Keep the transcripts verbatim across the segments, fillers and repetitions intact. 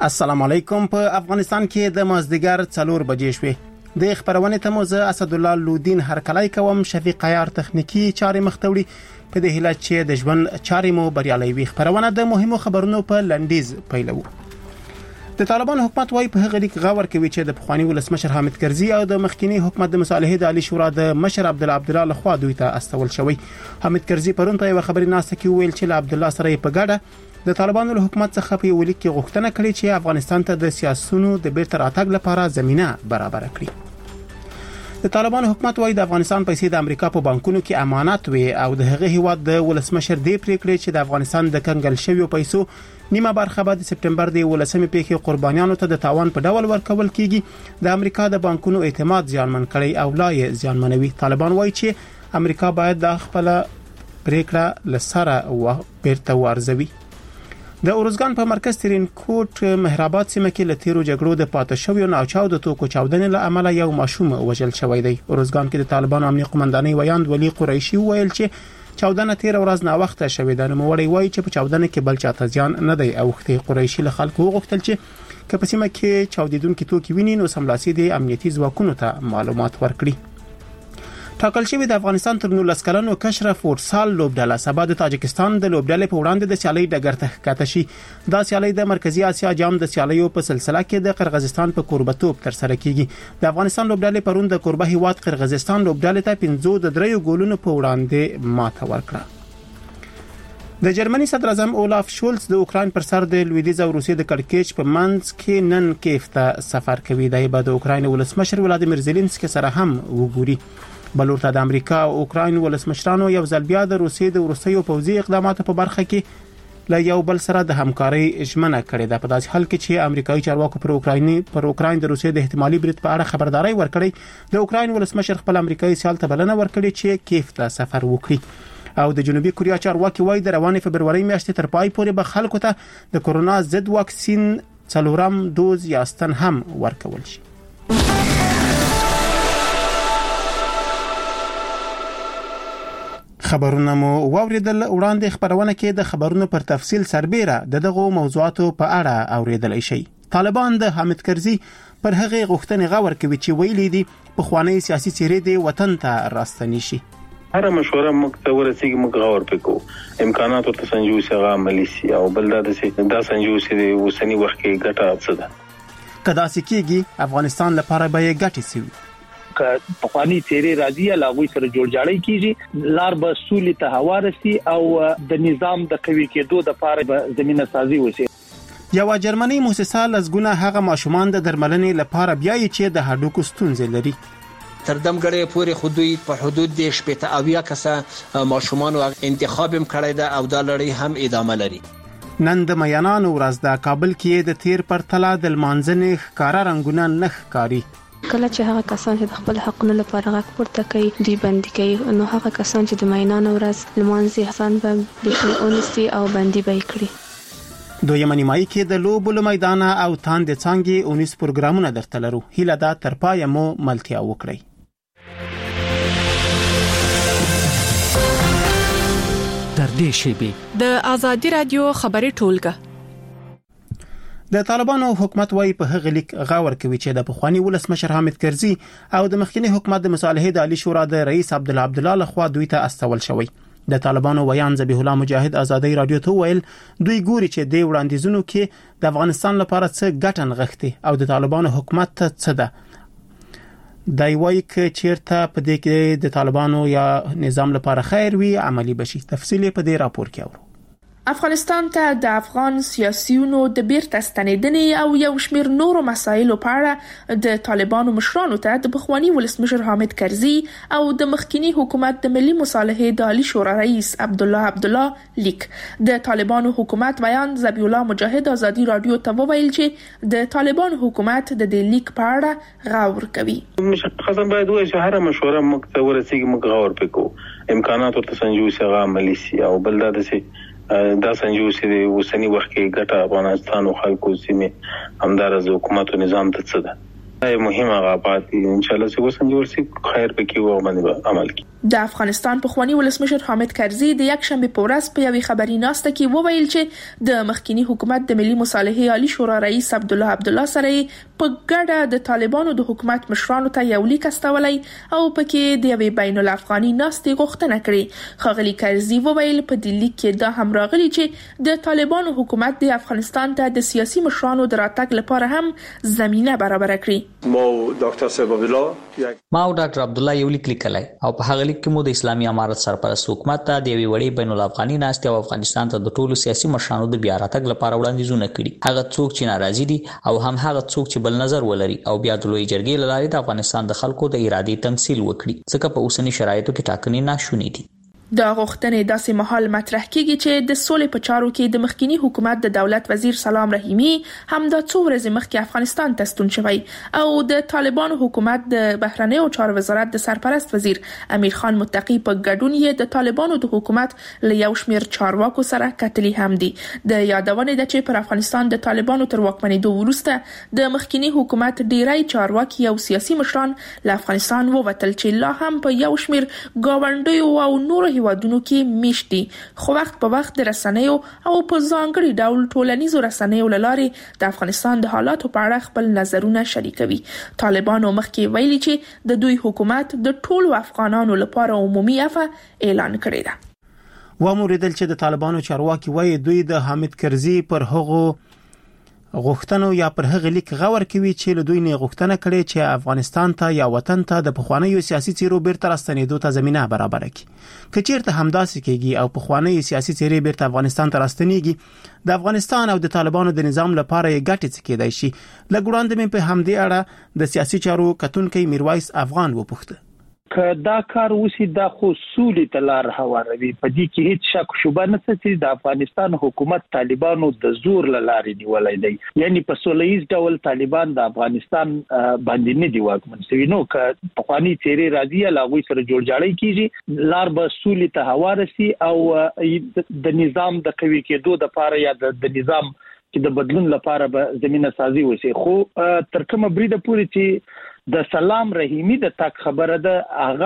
السلام علیکم. په افغانستان کې د مازدیګر څلور بجې شوې. د خبرونې ته مو زه اسدالله لودین هرکلی کوم. شفیق عیار تخنیکی چارې مختوړي په دې هیله چې د ژوند چارې مو بریالي وي. خبرونه د مهمو خبرونو په لنډیز پیلوو. د طالبان حکومت وايي په هغه لیک غور کوي چې د پخوانی ولسمشر حامد کرزي او د مخکینی حکومت د مصالحې د عالی شورا د مشر عبدالله عبدالله لخوا دوی ته استول شوی. حامد کرزي پرون په یو خبري ناسته کې ویل چې له عبدالله سره په ګډه د طالبانو له حکومت څخه په یو لیک کې غوښتنه کړې چې افغانستان ته د سیاسيونو د بیرته راتګ لپاره زمينه برابر کړي. د طالبانو حکومت وايي د افغانستان پیسې د امریکا په بانکونو کې امانت وي او د هغه هیواد د ولسمشر دی پریکړې چې د افغانستان د کنګل شویو پیسو نیمه برخه به د سپټمبر د ولسمې پیښې قربانیانو ته د تاوان په ډول ورکول کیږي. د امریکا د بانکونو اعتماد زیانمن کړي او لا یې زیانمنوي. طالبان وايي چې امریکا باید د خپل پریکړه لسره و بیرته ورزوي. د اورزګان په مرکز ترين کوټ مهرآباد سیمه کې له تیرو جګړو د پاتې شویو ناچاو د توکو چاودنې له امله یو ماشوم وژل شوی دی. اورزګان کې د طالبانو امنیه قومندانۍ ویاند ولی قریشي ویل چې چاودنه تیر ورځ نه وخت شوې ده. نو وړي وایي چې په چاودنه کې بل چاته ځان نه دی اوخته. قریشي له خلکو وغوښتل چې که په سیمه کې چاودیدونکو توکي ویني نو سملاسي د امنیتي ځواکونو ته معلومات ورکړي. ټاکل شوی د افغانستان تر نولس کلنو کشره فوټسال لوبډله سبا د تاجکستان د لوبډلې په وړاندې د سیالۍ ډګر ته ښکته شي. دا سیالۍ د مرکزی اسیا جام د سیالیو په سلسله کې د قرغیزستان په کوربتوب تر سره کیږي. د افغانستان لوبډلې پرون د کوربه هیواد قرغیزستان لوبډلې ته پنځه د دریو ګولونو په وړاندې ماته ورکړه. د جرمني صدر اعظم اولاف شولز د اوکراین پر سر د لویدیځ او روسیې د کړکېچ په منځ کې نن کیف ته سفر کوي. د بعد اوکراین ولسمشر ولادیمیر زيلنسکي سره هم وګوري. بلورته د امریکا او اوکراین ولسمشرانو یو ځل بیا د روسیې د وروستیو پوځي اقداماتو په برخه کې له یو بل سره د همکارۍ ژمنه کړې ده. په داسې حال کې چې امریکایي چارواکو پر اوکرایني پر اوکراین د روسیې د احتمالي برید په اړه خبرداري ورکړې. د اوکراین ولسمشر خپل امریکایي سیال ته بلنه ورکړې چې کیف ته سفر وکړي. او د جنوبي کوریا چارواکي وايي د روانې فبرवरी میاشتې تر پای پورې به خلکو ته د کورونا ضد واکسین څلورم دوز یا ستن هم ورکول شي. خبرونه مو واوریدل. وړاندې خبرونه کې د خبرونو پر تفصیل سربېره د دغو موضوعاتو په اړه اوریدل شي. طالبان د حامد کرزي پر هغه غوښتنې غور کوي چې ویلي دي په خوانی سیاسي چیرې د وطن ته راستنی شي. هر مشوره موږ ورسېږي موږ غور وکړو امکانات ورته سنجو سره عملي سي او بل دا د دا سنجو سره وسنی وخت کې ګټه څه ده. کدا سکیږي افغانستان لپاره به ګټه سي. که پخوانی تیرې راځي لاغوي سره جوړ جاړی کیږي لار به سولې ته هوارسي او د نظام د قوي کېدو د لپاره به زمينه سازي وشي. یو جرمني مؤسسه لزګونه هغه ماشومان د درملنې لپاره بیاي چې د هډوکو ستونزې لري. تر دمګړې پورې حدود په حدود د شپږ اویا کسه ماشومان او انتخاب هم کړی ده او دا لړۍ هم ادامه لري. نن د میانانو ورځ د کابل کې د تیر پر تلا د لمانځنې ښکارا رنگونه نخ کاری. کله چې هغه کسان چې د خپل حقونو لپاره غږ پورته کوي دی بندي کوي نو هغه کسان چې د ماینانو ورځ لمانځي حسن به د اونستي او بندي به کړي. دویمه نیمایي کې د لوبو له میدان او تاند څنګه اونیس پروګرامونه درته لرو. هیله ده تر پای مو ملتیا وکړئ. در دې شیبه د ازادي رادیو خبري ټولګه. د طالبانو حکومت وايي په هغه لیک غور کوي چې د پخوانی ولسمشر حامد کرزي او د مخکینی حکومت د مصالحې د عالی شورا د رئیس عبدالله عبدالله لخوا دوی ته استول شوی. د طالبانو ویان ذبیح الله مجاهد ازادي رادیو ته ویل دوی ګوري چې د وړاندیزونو کې د افغانستان لپاره څه ګټه نغښتي او د طالبانو حکومت ته څه ده. دای وایي چې چیرته په دې کې د طالبانو یا نظام لپاره خیر وي عملی بشي. تفصیل په دې راپور کې اورو. افغانستان ته د افغان سیاسيونو د بیرته ستنېدنې او یو شمېر نورو مسایلو په اړه د طالبانو مشرانو ته د پخوانی ولسمشر حامد کرزي او د مخکینی حکومت د ملي مصالحې د عالی شورا رئیس عبدالله عبدالله لیک. د طالبانو حکومت بیان ذبیح الله مجاهد ازادي رادیو ته وویل چې د طالبانو حکومت د دې لیک په اړه غور کوي. مشخصا باید وایي چې هر مشوره موږ ورسېږي موږ غور وکړو امکانات ورته سنجو سره عملي سي او بل دا د دا سنجو سره وسنی وخت کې ګټه افغانستان او خلکو سیمه همدارز حکومت او نظام ته څه ده. دا مهمه غابات دي ان شاء الله چې وسنجول سي خیر پکې و باندې عمل کی. د افغانستان پخوانی ولسمشر حامد کرزي د یک شنبه په ورځ په یوې خبري ناسته کې وویل چې د مخکینی حکومت د ملي مصالحې عالی شورا رئیس عبدالله عبدالله سره په ګډه د طالبانو د حکومت مشرانو ته یو لیک استولای او پکې د یوې بین الافغاني ناستې غوښتنه کړې. خغلی کرزي وویل په دې لیک کې دا هم راغلي چې د طالبانو حکومت د افغانستان ته د سیاسي مشرانو د راتګ لپاره هم زمينه برابر کړي. ما ډاکټر صاحب عبدالله ما او ډاکټر عبدالله یو لیک لیکلای او په هغه لیک کې مو د اسلامي امارت سرپرست حکومت ته د یوې وړې بین الافغاني ناستې او افغانستان ته د ټولو سیاسي مشرانو د بیا راتګ لپاره وړاندیزونه کړي. هغه څوک چې ناراضي دي او هم هغه څوک چې بل نظر ولري او بیا د لوی جرګې له لارې د افغانستان د خلکو د ارادې تمثيل وکړي ځکه په اوسنی شرایطو کې ټاکنې ناشونې دي. دا غوښتنې داسې مهال مطرح کیږي چې د سولې په چارو کې د مخکینی حکومت د دولت وزیر سلام رحیمی هم د څو ورځې مخکې افغانستان ته ستون شوی او د طالبانو حکومت د بهرنیو چارو وزارت د سرپرست وزیر امیر خان متقی په ګډون یې د طالبانو د حکومت له یو شمېر چارواکو سره کتلي هم دي. د یادونه ده چې پر افغانستان د طالبانو تر واکمنېدو وروسته د مخکینی حکومت ډیری چارواکي او سیاسي مشران له افغانستان ووتل چې لا هم په یو شمېر ګاونډیو او نورو هیوادونو کې میشتي. خو وخت په وخت د رسنیو او په ځانګړي ډول ټولنیزو رسنیو لاره د افغانستان د حالاتو په اړه خپل نظرونه شریکوي. طالبانو مخکې ویلي چې د دوی حکومت د ټولو افغانانو لپاره عمومي عفو اعلان کړی دی. و موریدل چې د طالبانو چارواکي وایي دوی د حامد کرزي پر هغو غوښتنو یا پر هغه لیک غور کوي چې له دوی نه غوښتنه کړي چې افغانستان ته یا وطن ته د پخوانیو سیاسي چیرو بیرته راستنېدو ته زمينه برابر کړي. کچیرته همداسې کېږي او پخوانیو سیاسي چیرې بیرته افغانستان ته راستنېږي د افغانستان او د طالبانو د نظام لپاره یې ګټه څه کېدای شي. لګوړاندې مې په همدې اړه د سیاسي چارو کتونکي میرویس افغان وپوښتنه. که دا کار وسی دا خو سولې ته لار هواروي. په دې کې هیڅ شک شوبه نشته چې د افغانستان حکومت طالبانو د زور لارې نیولای دی. یعنی په سولهییز ډول طالبان د افغانستان باندې نه دی واکمن شوی. نو که پخوانی چیرې راځي لاغوي سره جوړجاړی کیږي لار به سولې ته هوارسي او د نظام د قوی کېدو د لپاره یا د نظام چې د بدلون لپاره به زمينه سازي وسی. خو تر کومه بریده پورې چې د سلام رحیمی د تک خبره ده هغه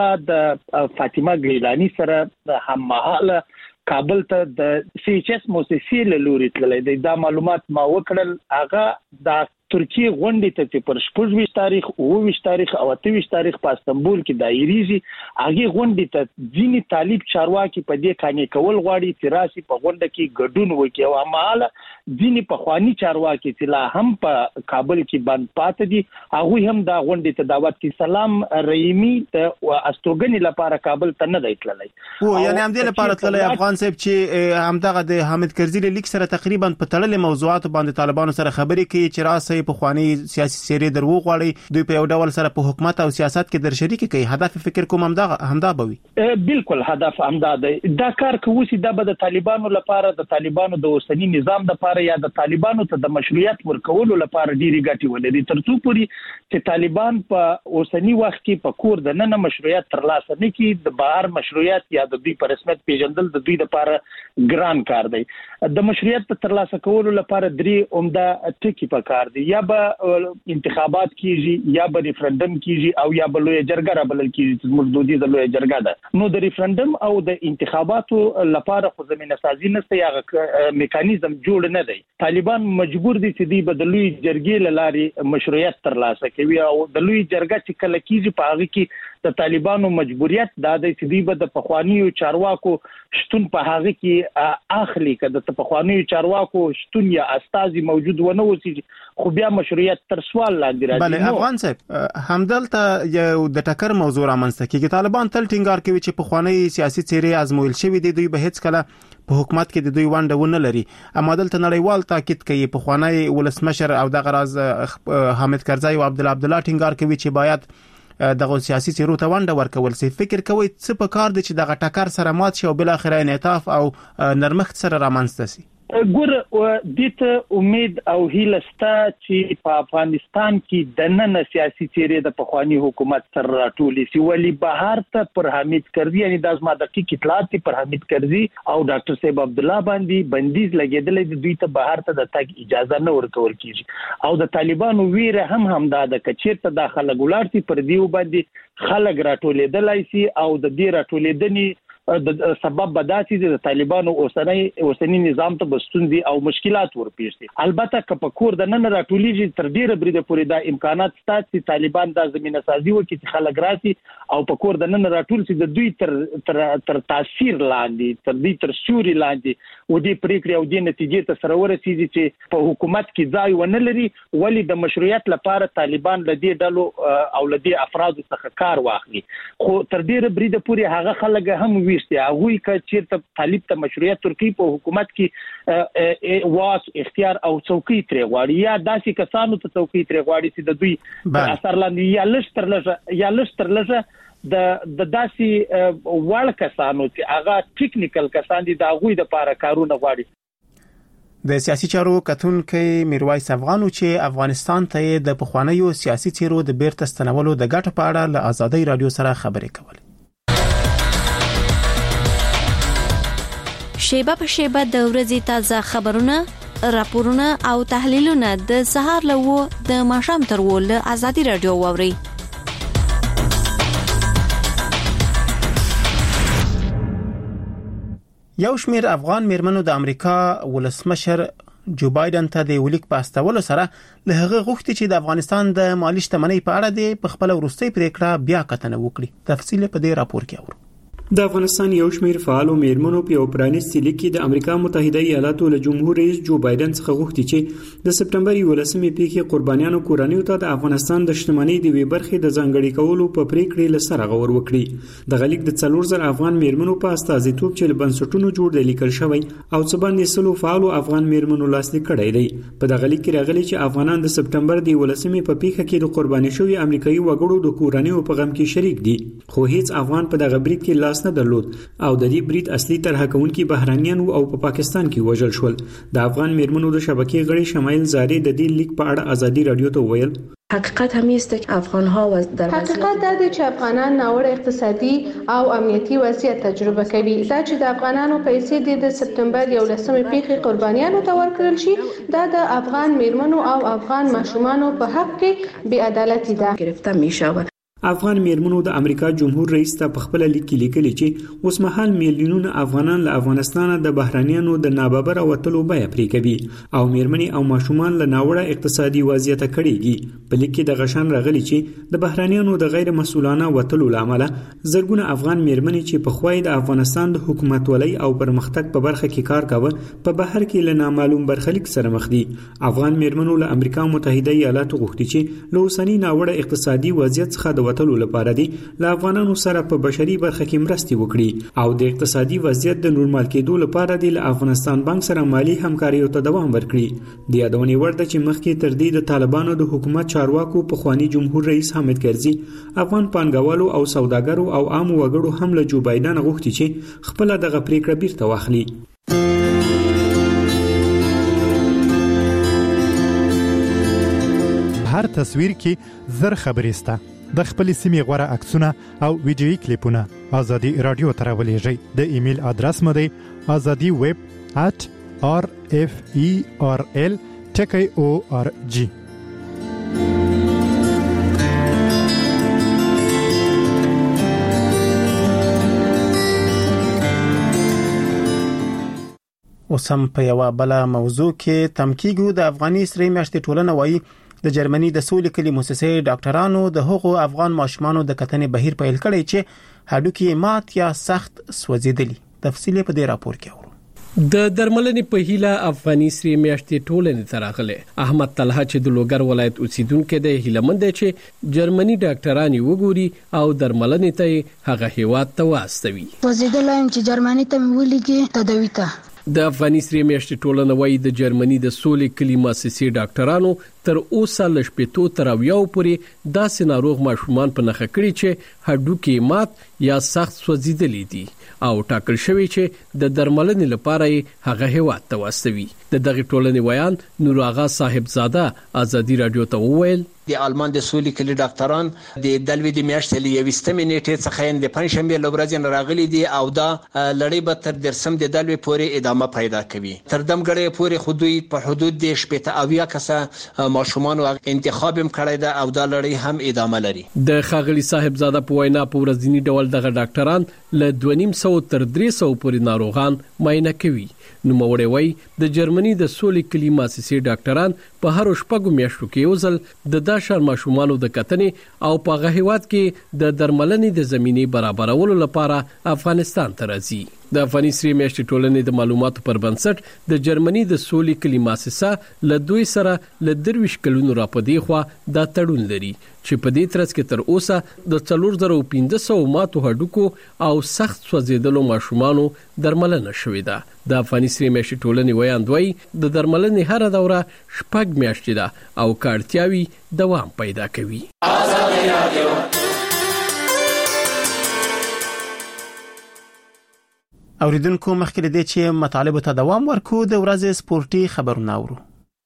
د فاطمه ګیلانی سره د هممهاله کابل ته د سی ایچ اس موسسې له لوري تللی دی. دا معلومات ما وکړل هغه د ترکیه غونډې ته پر شپږ تاریخ او اووه تاریخ او اته تاریخ په استنبول کې دایریږي. هغه غونډې ته ځینی طالب چارواکي په دې کانې کول غواړي چې راسي په غونډه کې ګډون وکړي او هماله ځینی پخوانی چارواکي چې لا هم په کابل کې بند پاتې دي هغه هم دا غونډې ته دعوت کوي. سلام رحیمی ته استوګنې لپاره کابل ته نه دی تللی. او یعنی هم دې لپاره تللی افغان صاحب چې همدغه د حامد کرزي لیک سره تقریبا په تړلې موضوعات باندې طالبانو سره خبرې کوي چې راسي په خواني سیاسي سیرې درو غواړي دوی په یو ډول سره په حکومت او سیاست کې در شریک کوي. هدف فکر کوم همدا همدا بوي. بالکل هدف همدا دی. دا کار کوي دا به د طالبانو لپاره د طالبانو د اوسنی نظام لپاره یا د طالبانو ته د مشروعیت ورکولو لپاره ډیری ګټي ولري. ترڅو پوري چې طالبان په اوسنی وخت کې په کور د نن مشروعیت ترلاسه نه کړي د بهر مشروعیت یا د دوی په رسمیت پیژندل د دوی لپاره ګران کار دی. د مشروعیت په ترلاسه کولو لپاره درې عمده ټکي پکار دي. یا به انتخابات کیږي یا به ریفرندم کیږي او یا به لوی جرګه را بلل کیږي چې موږ دوی د لوی جرګه ده. نو د ریفرندم او د انتخاباتو لپاره خو زمينه سازي نشته یا میکانیزم جوړ نه دی. طالبان مجبور دي چې د بدلوي جرګې لاري مشروعیت ترلاسه کوي او د لوی جرګه چې کله کیږي په هغه کې د طالبانو مجبوریت دا دی چې دوی به د پخوانیو چارواکو شتون په هغه کې اخلي کده د پخوانیو چارواکو شتون یا استازي موجود ونه وسی خو بیا مشروعیت تر سوال لاندې راځي. بله افغان صاحب همدلته یو د ټکر موضوع رامنځته کیږي. طالبان تل ټینګار کوي چې پخوانی سیاسي چیرې ازمویل شوی دي دوی به هیڅ کله په حکومت کې د دوی ونډه ونه لري. اما دلته نړیوال تاکید کوي پخوانی ولسمشر او دغه راز حامد کرزي او عبدالله عبدالله ټینګار کوي چې باید دغه سیاسي چیرو ته ونډه ورکول شي. فکر کوي څه په کار دي چې دغه ټکر سره مات شي او بل اخر انعطاف او نرمښت سره رامنځته شي. ګور د ته امید او هیله ستا چې په افغانستان کې د نن سیاسي چیرې د پخوانی حکومت سره راټولې سی ولی بهر ته پر حمید کرزي یعنی د ازما دقیق اطلاعات پر حمید کرزي او ډاکټر صاحب عبد الله باندې بندیز لګیدل د دوی ته بهر ته د تګ اجازه نه ورکول کیږي او د طالبانو ویره هم همدا د کچیرته داخله ګولارتي پر دیو باندې خلک راټولېدلای سي او د دې راټولېدنې د سبب بداسي د طالبانو اوسنۍ اوسنۍ نظام ته بستوندي او مشکلات ورپېښ دي. البته که په کور د نن راټولېږي تر ډیره بریده پورې دا امکانات شته چې طالبان د زمينه سازي وکړي چې خلک راسي او په کور د نن راټول شي د دوی تر تر تر تاثیر لاندې تر دې تر شوري لاندې و دې پریکړې او دې نتیجې ته سره ورسېږي چې په حکومت کې ځای ونه لري ولی د مشروعیت لپاره طالبان له دې ډلو او له دې افرادو څخه کار واخلي. خو تر ډیره بریده پورې هغه خلک هم ویشتي هغه که چیرته طالب ته مشروعیت ترکی په حکومت کې واک اختیار او څوکۍ ترې غواړي یا داسې کسانو ته څوکۍ ترې غواړي چې د دوی اثر لاندې یا لږ تر لږه یا لږ تر لږه د د داسې وړ کسانو چې هغه ټیکنیکل کسان دي د هغوی د لپاره کارونه غواړي. د سیاسي چارو کتونکو میرویس افغانو چې افغانستان ته د پخوانیو سیاسي چیرو د بیرته ستنولو د ګټو په اړه له آزادۍ رادیو سره خبرې کولې. شیبه په شیبه د ورځې تازه خبرونه، راپورونه او تحلیلونه د سهار له و د ماښام تر و له آزادۍ رادیو واوري. یو شمېر افغان میرمنو د امریکا ولسمشر جو بایدن ته د ولیک په استولو سره له هغه غوښتي چې د افغانستان د مالی شتمنۍ په اړه د په خپل وروستي پریکړه بیا کتنه وکړي. تفصیل په دې راپور کې اورو. د افغانستان یو شمېر فعال میرمنو په یو پرانیستي لیک کې د امریکا متحده ایالاتو له جمهور رئیس جو بایدن څخه غوښتي چې د سپټمبر یولسمې پیښې قربانیانو کورنیو ته د افغانستان د شتمنۍ د وی برخې د ځانګړي کولو په پریکړې لسره غور وکړي. د غلیک د څلور زره افغان میرمنو په استازیتوب چې له بنسټونو جوړ د لیکل شوی او څه باندې سلو فعال افغان میرمنو لاسلیک کړی دی. په دغه لیک کې راغلي چې افغانان د سپټمبر د یولسمې په پیښه کې د قرباني شوی امریکایي وګړو د کورنیو په غم کې شریک دي خو هیڅ افغان په دغه برید کې لاس نه درلود او د دې برید اصلي طرحه کوونکي بهرانيان او په پاکستان کې وژل شول. د افغان میرمنو د شبکې غړي شمایل زاری د دې لیک په اړه ازادي رادیو ته ویل حقیقت هم است که افغان ها و در حقیقت دا دی چې افغانان ناوړه اقتصادي او امنیتي وضعیت تجربه کوي. دا چې د افغانانو پیسې د سپټمبر یولسمې پیښې قربانیانو ته ورکړل شي دا د افغان میرمنو او افغان ماشومانو په حق کې بې عدالتي ده. گرفته می شود. افغان میرمنو د امریکا جمهور رئیس ته په خپل لیک کې لیکلي چې اوس مهال میلیونونه افغانان له افغانستان د بهرانيانو د ناببره وټلو بیه پرې کوي او میرمنې او ماشومان له ناوړه اقتصادي وضعیت کړيږي. په لیک کې د غشن راغلي چې د بهرانيانو د غیر مسؤلانه وټلو لامل زرګونه افغان میرمنې چې په خوای د افغانستان د حکومت ولای او پرمختګ په برخه کې کار کاوه په بهر کې له نامعلوم برخلیک سره مخ دي. افغان میرمنو له امریکا متحده ایالاتو غوښتي چې له اوسنی ناوړه اقتصادي وضعیت څخه د وټلو لپاره دي له افغانانو سره په بشري برخه کې مرستې وکړي او د اقتصادي وضعیت د نورمال کېدو لپاره دي له افغانستان بانک سره مالی همکاریو ته دوام ورکړي. د یادونې وړ ده چې مخکې تر دې د طالبانو د حکومت چارواکو په خوانی جمهور رئیس حامد کرزي افغان پانګوالو او سوداګرو او عام وګړو هم له جو بایدن غوښتي چې خپل دغه پریکړه بیرته واخلي. هر تصویر کې زر خبرې سته. د خپل سیمې غوړه عکسونه او ویډیوي کلیپونه آزادي رادیو ته راولېږئ. د ایمیل ادرس مو دی azadi web at r f e r l ټکی او ار جی. اوسم په یو بل موضوع کې تمکیګو د افغاني سری میاشتې ټولنه وایي د جرمني د سولې کلی مؤسسې ډاکټرانو د هغو افغان ماشومانو د کتنې بهیر پیل کړی چې هډوکي مات یا سخت سوځیدلی. تفصیل په دې راپور کې اورو. د درملنې په هیله افغاني سری میاشتې ټولنې تراغله احمد طلحه چې د لوګر ولایت اوسیدونکو د هیلمند چې جرمني ډاکټرانی وګوري او درملنې ته هغه هیواد ته واستوي. وزیدلایم چې جرمني ته ولګي تدوي ته د افغاني سری میاشتې ټولنه وایي د جرمني د سولې کلی مؤسسې ډاکټرانو تر اوسه لشپېتو تر اویاو پورې داسې ناروغ ماشومان په نخښه کړي چې هډوکي مات یا سخت سوځیدلي دي او ټاکل شوی چې د درملنې لپاره هغه هیواد ته واستوي. د دغه ټولنې ویان نور آغا صاحب زاده ازادي رادیو ته وویل د آلمان د سولې کلی ډاکټران د دلوي د میاشتې له یوستمې نیټې څخه د پنځشنبه لورځ نه راغلي دي او دا لړۍ به تر درسم د دلوي پورې ادامه پیدا کوي. تر دمګړې پورې خودوی په حدود د شپږ اویا کسه ماشومان او انتخاب هم کړی دا او دا لړۍ هم ادامه لري. د خاغلی صاحب زاده په وینا په ورځنی ډول دغه ډاکټران له دوه نیم سو تر درې سو پورې ناروغان معاینه کوي. نو موري وای د جرمني د سولې کلی مؤسسې ډاکټران په هر شپږو میاشتو کې یو ځل د داشر ماشومانو د کتنې او په غهیوات کې د درملنې د زمینې برابرولو لپاره افغانستان ته راځي. د افغانستان میاشتې ټولنې د معلوماتو پر بنسټ د جرمني د سولې کلی مؤسسه له دوی سره له درویش کلونو را پدې خو دا تړون لري چې په دې ترڅ کې تر اوسه د څلور زره پنځه سوه ماتو هډوکو او سخت سوځیدلو ماشومانو درملنه شوې ده. د افغانستان میاشتې ټولنې ویان دوی د درملنې هر دوره شپږ میاشتې ده او کارتیاوي دوام پیدا کوي. آزادي رادیو اوریدونکو مخکې د دې چې مطالبه ته دوام ورکو د ورځې سپورتي خبرونه اورو.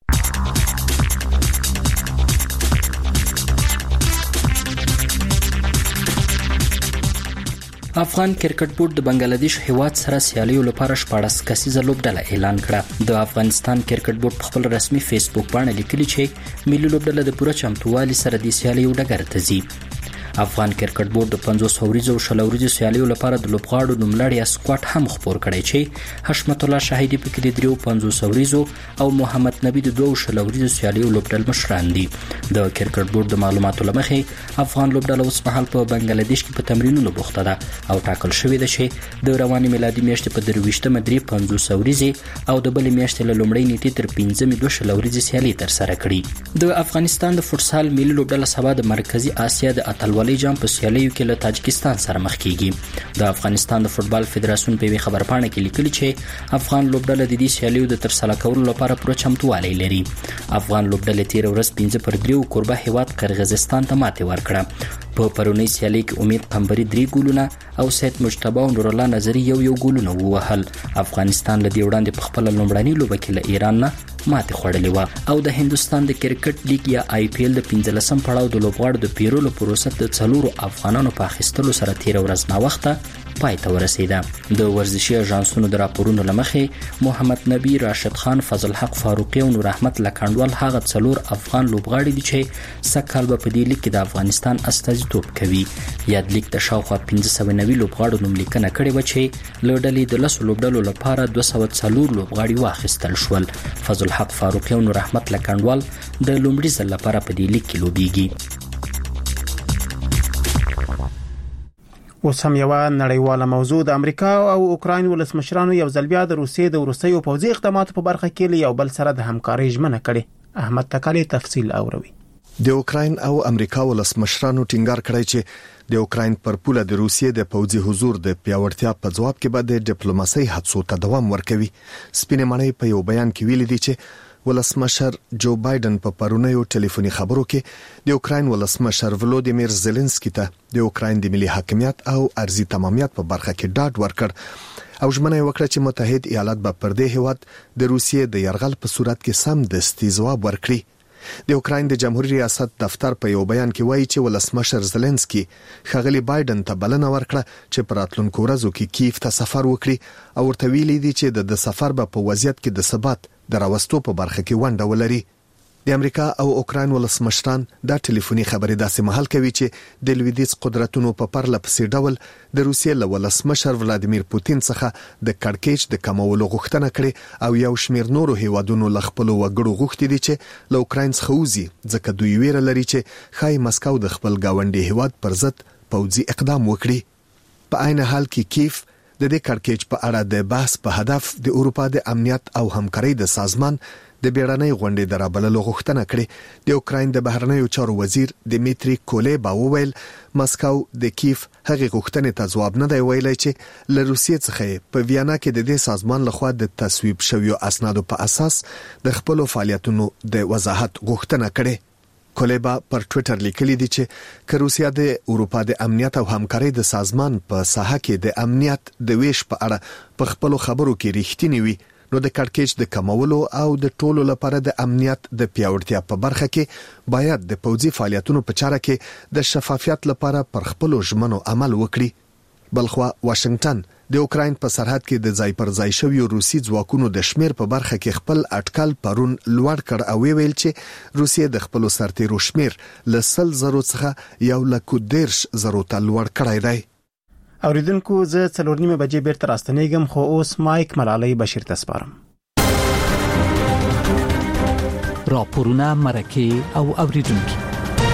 افغان کرکټ بورډ د بنگلاديش هیواد سره سیالیو لپاره شپاړس کسیزه لوبډله اعلان کړه. د افغانستان کرکټ بورډ په خپل رسمي فیسبوک باندې لیکلي چې ملي لوبډله د پوره چمتووالي سره د سیالیو ډګر ته ځي. افغان کرکټ بورډ د پنځوس اوریزو او شل اوریزو سیالیو لپاره د لوبغاړو نوملړی اسکواډ هم خپور کړی چې حشمت الله شاهدی پکې د دریو پنځوس اوریزو او محمد نبی د دوه شل اوریزو سیالیو لوبډل مشران دي. د کرکټ بورډ د معلوماتو لمخې افغان لوبډله اوس مهال په بنگلاديش کې په تمرینونو بوخته ده او ټاکل شوې ده چې د رواني میلادي میاشتې په درویشتمه درې پنځوس اوریزې او د بلې میاشتې له لومړۍ نیټې تر پنځمې دوه شل اوریزې سیالي ترسره کړي. د افغانستان د فوټسال ملي لوبډله سبا د مرکزی اسیا د اتلولۍ جام په سیالیو کې له تاجکستان سره مخ کیږي. د افغانستان د فوټبال فدراسیون په وی خبرپاڼه کې لیکلي چې افغان لوبډله د دې سیالیو د ترسره کولو لپاره پوره چمتووالی لري. افغان لوبډله تیر ورځ پنځه پر دریو کوربه هیواد قرغیزستان ته ماتې ورکړه. په پرونی سیالي کې امید قمبري درې ګولونه او سید مجتبی او نور الله نظری یو یو ګولونه ووهل. افغانستان له دې وړاندې په خپل لومړني لوبه کې له ایران نه ماتې خوړلې و او د هندستان د کرکټ لیګ یا آی پی ایل د پنځلسم پړاو د لوبغاړو د پیرولو پروسه د څلورو افغانانو په اخیستلو سره تیر ورځ نا وخته پای ته ورسیده. د ورزشي اژانسونو د راپورونو لمخې محمد نبی، راشد خان، فضل حق فاروقي او نور احمد لکانډوال هغه څلور افغان لوبغاړي دي چې سکهال په دې لیګ کې د افغانستان استازیتوب کوي. یاد لیګ د شاوخوا پنځه سوه نوي لوبغاړو نوملیکنه کړې و چې له ډلې د لسو لوبډلو لپاره دوه سوه څلور لوبغاړي واخیستل شول. فضل حق فاروقي او نور احمد لکانډوال د لومړي ځل لپاره په دې لیګ کې لوبېږي. اوس هم یو نړیواله موضوع د امریکا او اوکراین ولسمشرانو یو ځل بیا د روسیې د وروستیو پوځي اقداماتو په برخه کې یو بل سره د همکارۍ ژمنه کړې. احمد تکالی تفصیل اوروي. د اوکراین او امریکا ولسمشرانو ټینګار کړی چې د اوکراین پر پوله د روسیې د پوځي حضور د پیاوړتیا په ځواب کې به د ډیپلوماسۍ هڅو ته دوام ورکوي. سپینې مړۍ په یو بیان کې ویلي دي چې ولسمشر جو بایدن په پرونیو ټلیفوني خبرو کې د اوکراین ولسمشر ولودیمیر زيلنسکي ته د اوکراین د ملي حاکمیت او ارضي تمامیت په برخه کې ډاډ ورکړ او ژمنه وکړه چې متحد ایالات به پر دې هیواد د روسیې د یرغل په صورت کې سم دستي ځواب ورکړي. د اوکراین د جمهوریت ریاست دفتر په یو بیان کې وایي چې ولسمشر زيلنسکي خغلی بایدن ته بلنه ورکړه چې پر راتلونکو ورځو کې کیف ته سفر وکړي او ورته ویلي دي چې د سفر به په وضعیت کې د ثبات د راوستو په برخه کې ونډه ولري. د امریکا او اوکراین ولسمشران دا ټلیفوني خبرې داسې مهال کوي چې د لویدیځ قدرتونو په پرله پسې ډول د روسیې له ولسمشر ولادیمیر پوتین څخه د کړکېچ د کمولو غوښتنه کړې او یو شمېر نورو هیوادونو له خپلو وګړو غوښتي دي چې له اوکراین څخه وځي ځکه دوی ویره لري چې ښایي مسکو د خپل ګاونډي هیواد پر ضد پوځي اقدام وکړي. په عین حال کې کیف د دې کړکېچ په اړه د بحث په هدف د اروپا د امنیت او همکارۍ د سازمان د بیړنۍ غونډې د رابللو غوښتنه کړې. د اوکراین د بهرنیو چارو وزیر دیمیتری کولیبا وویل مسکو د کیف هغه غوښتنې ته ځواب نه دی ویلی چې له روسیې څخه په ویانا کې د دې سازمان لخوا د تصویب شویو اسنادو په اساس د خپل فعالیتونو د وضاحت غوښتنه کړې. کولیبا پر ټوئیټر لیکلی دی چې که روسیا د اروپا د امنیت او همکارۍ د سازمان په ساحه کې د امنیت د ویش په اړه په خپل خبرو کې ریښتینی وي نو د کړکېچ د کمولو او د ټولو لپاره د امنیت د پیاوړتیا په برخه کې باید د پوځي فعالیتونو په چاره کې د شفافیت لپاره پر خپل ژمنو عمل وکړي. بلخوا واشنگټن د اوکراین په سرحد کې د ځای پر ځای شویو روسي ځواکونو د شمیر په برخه کې خپل اټکل پرون لوړ کړ او ویل چې روسیه د خپل سرتیرو شمیر له سل زرو څخه یو لک دیرش زرو ته لوړ کړی دی. اوریدونکو زه څلور نیمه بجې بیرته راستنېږم خو اوس مایک ملالۍ بشیر ته سپارم. راپورونه مرکه او اوریدونکو.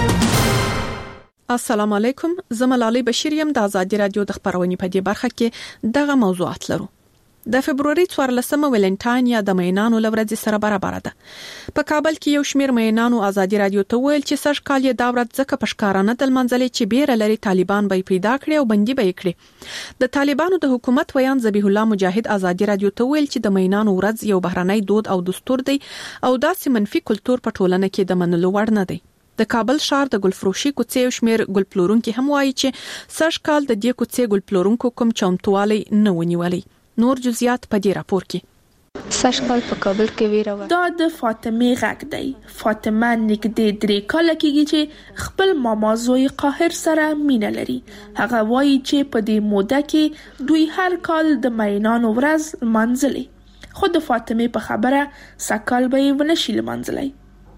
السلام علیکم، زه ملالۍ بشیر یم د آزادي رادیو د خبرونې په دې برخه کې دغه موضوعات لرو. د فبرवरी څوارلسمه ولنټاین یا د مینانو لورځ سره برابر ده. په کابل کې یو شمېر مینانو آزادي رادیو ته ویل چې سږ کال یې دا ورځ ځکه پښکارانه د منځلې چې بیره لري طالبان به پیدا کړي او بندي به کړي. د طالبانو د حکومت ویان ذبیح الله مجاهد آزادي رادیو ته ویل چې د مینانو ورځ یو بهرنی دود او دستور دی او داسې منفي کلچر په ټولنه کې د منلو وړ نه دی. د کابل ښار د ګلفروشي کوڅې یو شمېر ګلپلورونکو هم وایي چې سږ کال د دې کوڅې ګلپلورونکو کوم چمتووالی نه ونیولي. نور جزئیات په دې راپور کې. سږ کال په کابل کې ویره دا د فاطمه غږ دی. فاطمه نږدې درې کاله کېږي چې خپل ماما زوی قاهر سره مینه لري. هغه وایي چې په دې موده کې دوی هر کال د مینانو ورځ منځلي، خو د فاطمه په خبره سکال به یې ونشي لمنځلي.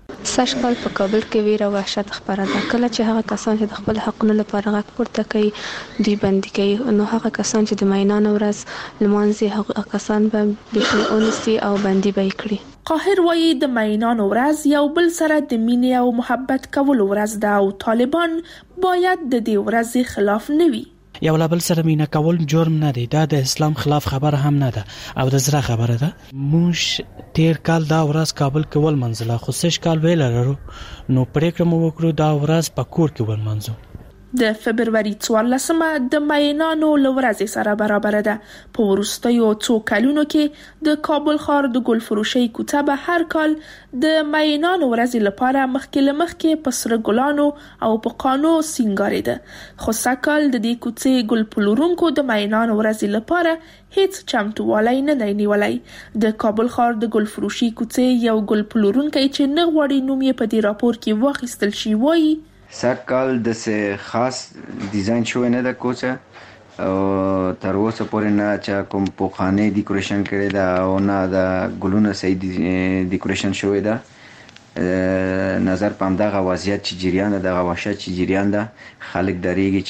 سږ کال په کابل کې ویره وحشت خبره ده. کله چې هغه کسان چې د خپل حقونو لپاره غږ پورته کوي دوی بندي کوي، نو هغه کسان چې د مینانو ورځ لمانځي هغه کسان به بېخي اونسي او بندي به یې کړي. قاهر وایي د مینانو ورځ یو بل سره د مینې او محبت کولو ورځ ده او طالبان باید د دې ورځې خلاف نه وي. یو بل سره مینه کول جرم نه دی، دا د اسلام خلاف خبره هم نه ده او د زړه خبره ده. موږ تیر کال دا ورځ کابل کې ول منځله، خو سږ کال ویل لرو نو پریکړه مو وکړو دا ورځ په کور کې ول منځو. د فبرवरी څوارلسمه د مینانو لورځ سره برابر ده. په وروستیو څو کلونو کې د کابل ښار د ګلفروشي کوڅه به هر کال د مینانو ورځ لپاره مخکې لمخکې په سره ګلانو او په قانو سینګارېده، خو سکل د دې کوڅې ګلپلورونکو د مینانو ورځ لپاره هیڅ چمتووالی نه دی نیولی. د کابل ښار د ګلفروشي کوڅې یو ګلپلورونکی چې نه غواړي نوم یې په دې راپور کې واخیستل شي وایي سرکال د څه خاص ډیزاین شوی نه د کوڅه او تر اوسه پورې نه چې کوم پوخانه ډیکوریشن کړی دا او نه د ګلونو صحیح ډیکوریشن شوی دا. نظر پام دغه وضعیت چې جریان ده دغه وحشت چې جریان ده خلک دریږي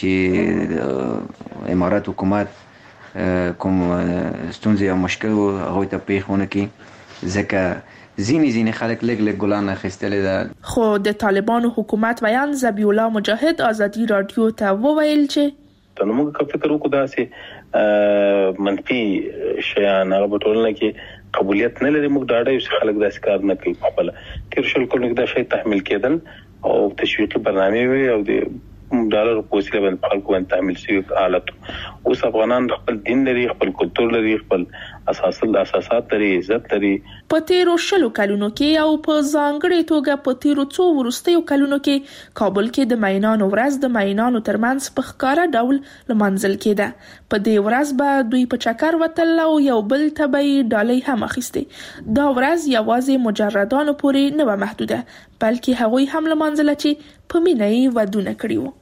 چې امارات حکومت کوم ستونزې او مشکل هغه ته پیښونه کې ځکه زینی زینی خلک لګ لګ ګلان اخیستلې ده. خو د طالبانو حکومت بیان ذبیح الله مجاهد آزادي رادیو ته وویل چې نو موږ که فکر وکړو داسې منفي شیان هغه په ټولنه کې قبولیت نه لري، موږ ډاډه یو چې خلک داسې کار نه کوي. خپل تیر شل کلونو کې دا شی تحمیل کېدل او تشویقي برنامې وي او د ډالر په وسیله باندې خلکو باندې تعامل شوی حالت. اوس افغانان خپل دین لري، خپل کلچر لري، خپل اساسل اساسات لري، عزت لري. په تیرو شلو کلونو کې او په ځانګړې توګه په تیرو څو وروستیو کلونو کې کابل کې د مینانو ورځ د مینانو ترمنځ په ښکاره ډول لمانځل کېده. په دې ورځ به دوی په چکر وتل او یو بل ته به یې ډالۍ هم اخیستې. دا ورځ یوازې مجردانو پورې نه وه محدوده، بلکې هغوی هم لمانځله چې په مینه یې ودونه کړي وو.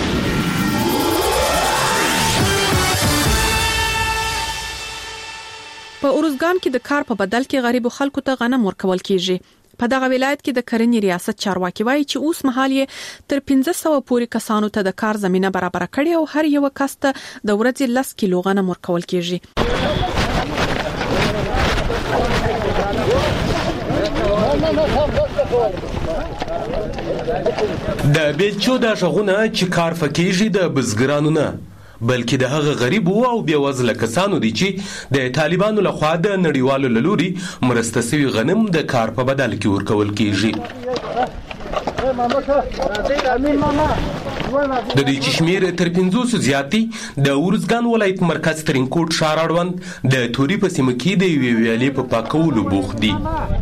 په اورزګان کې د کار په بدل کې غریبو خلکو ته غنم ورکول کیږي. په دغه ولایت کې د کرنې ریاست چارواکي وایي چې اوس مهال یې تر پنځه سوه پورې کسانو ته د کار زمينه برابر کړي او هر یو کس ته د ورځې لس کیلو غنم ورکول کیږي. د بیلچو د شغونه چې کار فکیږي د بزګرانو نه بلکې د هغه غریب او بېوزله کسانو دي چې د طالبانو لخوا د نړیوالو له لوري مرسته شوي غنم د کار په بدل کې ورکول کیږي. د دې چې شمېر تر پنځوسو زیات دي. د ارزګان ولایت مرکز ترینکوټ ښار اړوند د توري په سیمه کې د یوې ویالې په پاکولو بوخت دي.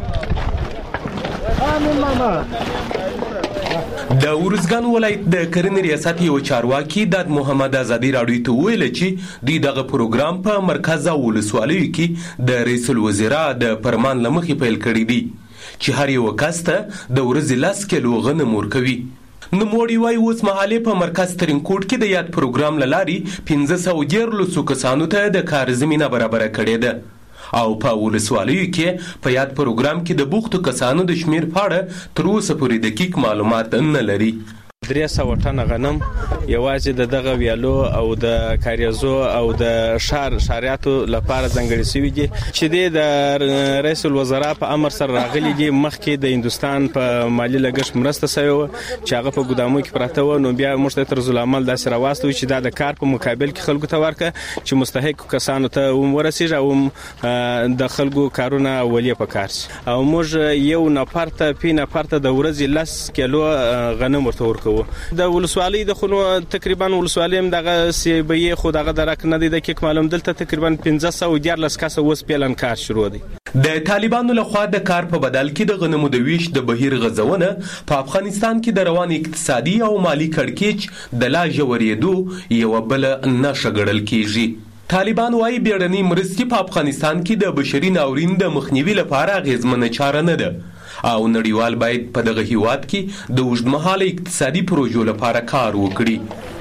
د ارزګان ولایت د کرنې ریاست یو چارواکي د محمد ازادي راډیو ته ویل چې دوی دغه پروګرام په مرکز او ولسوالیو کې د رئیس الوزرا د فرمان له مخې پیل کړی دی چې هر یو کس ته د ورځې لس کیلو غنم ورکوي. نوموړي وایي اوس مهاله په مرکز ترینکوټ کې د یاد پروګرام له لارې پنځه سوه دیارلسو کسانو ته د کار زمینه برابره کړې ده او په ولسوالیو کې په یاد پروګرام کې د بوختو کسانو د شمیر په اړه تر اوسه پورې دقیق معلومات نه لري. درې سوه ټنه غنم یوازې د دغه ویالو او د کاریزو او د ښار ښاریاتو لپاره ځانګړي شوي دي چې د رئیس الوزرا په امر سره راغلي دي. مخکې د هندوستان په مالي لګښت مرسته شوې وه چې هغه په ګدامو کې پراته وه، نو بیا موږ ته طرزالعمل داسې راواستوي چې دا د کار په مقابل کې خلکو ته ورکړه چې مستحقو کسانو ته هم ورسیږي او هم د خلکو کارونه اولیا په کار شي. او موږ یو نفر ته پی نفر ته د ورځې لس کیلو غنم ورته ورکوو. د ولسوالۍ د خونو تقریبا ولسوالۍ هم دغه سیبې خو دغه درک نه دی دقیق معلوم، دلته تقریبا پنځه سوه دیارلس کسه اوس پیلن کار شروع دی. د طالبانو لخوا د کار په بدل کې د غنمو د ویش د بهیر غځونه په افغانستان کې د روان اقتصادي او مالی کړکېچ د لا ژورېدو یوه بله نښه ګڼل کیږي. طالبان وايي بیړنۍ مرستې په افغانستان کې د بشري ناورین د مخنیوي لپاره اغیزمنه چاره نه ده او نړیوال باید په دغه هیواد کې د اوږدمهاله اقتصادي پروژو لپاره کار وکړي.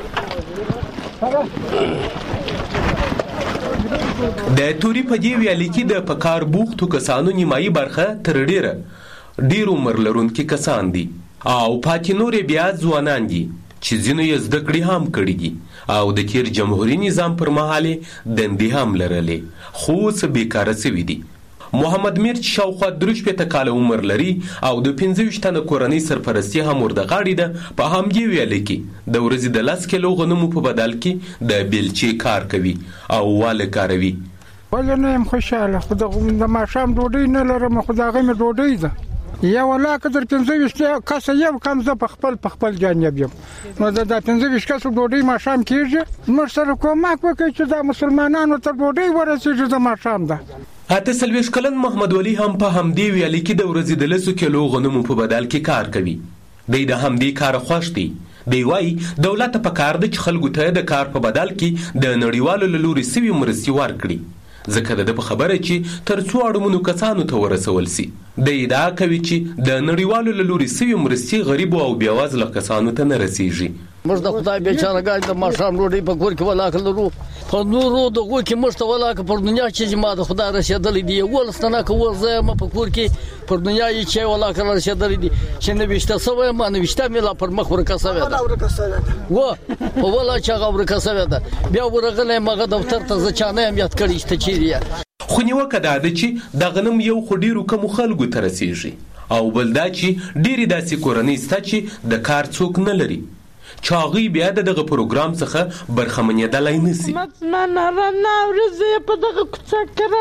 د توري په دې ویالې کې د پکار بوختو کسانو نیمایي برخه تر ډیره ډیر عمر لرونکي کسان دي او پاتې نورې بیا ځوانان دي چې ځینو یې زده کړې هم کړي دي او د تیر جمهوري نظام پر مهال دندې هم لرلې خو اوس بیکاره شوي دي. محمد میر چې شاوخوا درې شپېته کاله عمر لري او د پنځه ویشت تنه کورنۍ سرپرستي هم ورته غاړې ده، په همدې ویالې کې د ورځې د لس کیلو غنمو په بدل کې د بیلچې کار کوي او واله کاروي. ولې نه یم خوشحاله، خو د ماښام ډوډۍ نه لرم، خو د هغې مې ډوډۍ ده. یا والله که در پنځه ویشت کسه یم کم زه په خپل په خپل جانب یم، نو د پنځه ویشت کسو ډوډۍ ماښام کېږي. موږ سره کومک وکړئ چې دا مسلمانانو ته ډوډۍ ورسېږي د ماښام ده. اته څلوېښت کلن محمد ولی هم په همدې ویالې کې د ورځې د لسو کیلو غنمو په بدل کې کار کوي. دی د همدې کاره خوښ دی. دی وایي دولت ته پکار ده چې خلکو ته د کار په بدل کې د نړیوالو له لوري سوي مرستې ورکړي، ځکه د ده په خبره چې تر څو اړمنو کسانو ته ورسول سي. دی ادعا کوي چې د نړیوالو له لوري سوي مرستې غریبو او بېوزله کسانو ته نه رسیږي. موږ د خدای بیچارهګان د ماښام ډوډۍ په کور کې ولاکه لرو، په نورو دغو کې موږ ته ولاکه پر دنیا چې ما د خدای رسېدلی دي یولس تنه که اوس زه یم په کور کې پر دنیا یې چې ولاکه رسېدلی دي چې نویشته سوی یم نویشته مې لا پر مخ ورکه سوې ده و په ولا چې هغه ورکه سوې ده. بیا ورغلی یم هغه دفتر ته زه چا نه یم یاد کړی چې ته چیرې یې. خو نیوکه دا ده چې د غنم یو خو ډېرو کمو خلکو ته رسېږي او بل دا چې ډېرې داسې کورنۍ شته چې د کار څوک نه لري چې هغوی بیا د دغه پروګرام څخه برخمنېدلی نه سي. زما ناره نه اوري، زه یې په دغه کوڅه کې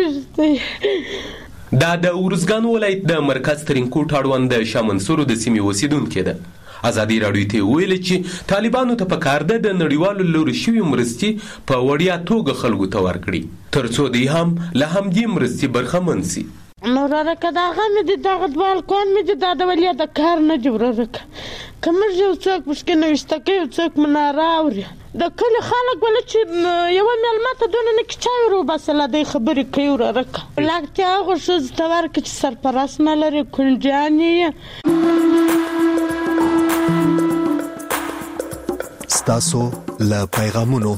راوویشتې. دا د ارزګان ولایت د مرکز ترینکوټ اړوند د شاه منصورو د سیمې اوسیدونکې ده. ازادي راډیو ته ویل چې طالبانو ته پکار ده د نړیوالو لوري شوي مرستې په وړیا توګه خلکو ته ورکړي تر څو دوی هم له همدې مرستې برخمن سي. نو رارکه دا هغه مې دي دغه دوه هلکان مې دي دا د ولیا د کار نه دي ورارکه که موږ یو څوک مشکل نویشته کوي یو څوک مناره اوري د کلي خلک ولې چې یوه مېلمه ته دونه نه کې چای وروباسله دی خبرې کوي ورارکه لاکتیا هغو ښځو ته ورکړه چې سرپرست نه لري کونجیانې یې. ستاسو له پیغامونو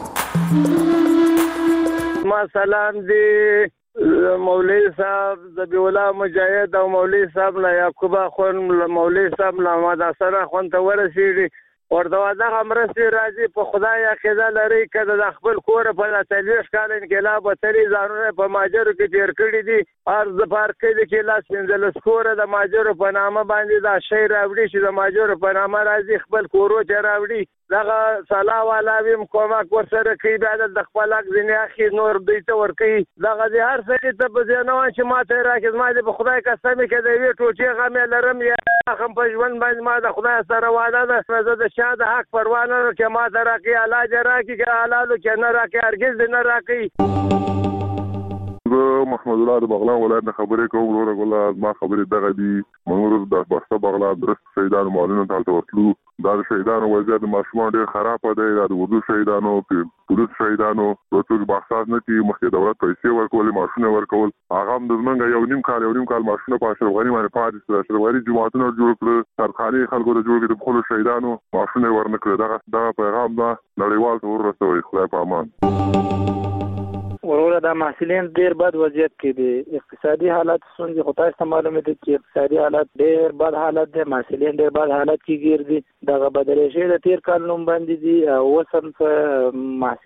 ما سلام دی مولوی صاحب ذبیح الله مجاهد او مولوی صاحب له یعقوب خون مولوی صاحب له محمد حسن خون ته ورسېږي ورته دغه مرستې راځي په خدای عقیده لري که د خپل کور په څلوېښت کاله انقلاب وتلي ځانونه په ماجرو کې تېر کړي دي عرض پار کلي کې لاس پنځلس کوره د ماجرو په نامه باندې دا شی راوړي چې د ماجرو په نامه راځي خپل کورو ته راوړي دغه صلاح والا ویم کومک ورسره کوي بیا د خپل حق ځینې اخی نور دوی ته ورکوي دغه د هر څه ته په ځای نه وان چې ما ته راکړي زما د خدای قسم کې د وی ټوټې غمې لرم یا هم په ژوند باندې ما د خدای سره وعده ده زه د شاه د حق پروا نه لرم چې ما ته راکړي الله دې راکړي که حلالو کې نه راکړي هرګز دې نه راکړي. محمد الله د بغلان ولایت نه خبرې کوم وروره ګله ما خبرې دغه دي موږ د بسته بغلان درست شهیدانو مالونو ته ورتلو دا د شهیدانو وضعیت د ماشومان ډېر خراب دی دا د اردو شهیدانو پولیس شهیدانو څوک بحثات نه کوي مخکې دولت پیسې ورکول ماشونه ورکول هغه هم د زمونږ یو نیم کال یو نیم کال ماشونه په اشرف غني باندې پاتې شول اشرف غني جماعتونه جوړ کړل سرخاني خلکو ته جوړ کړل د خپلو شهیدانو ماشونه ورنکړل دغه دغه پیغام دا نړیوال ته ورسوي خدای په امان. وروره دا محصلین ډیر بد وضعیت کې دي اقتصادي حالت څنګه خو تاسو معلومه دي چې اقتصادي حالت ډیر بد حالت دي محصلین ډیر بد حالت کې ګرځي دغه بدلې شي د تیر کال نوم باندې دي او وسم په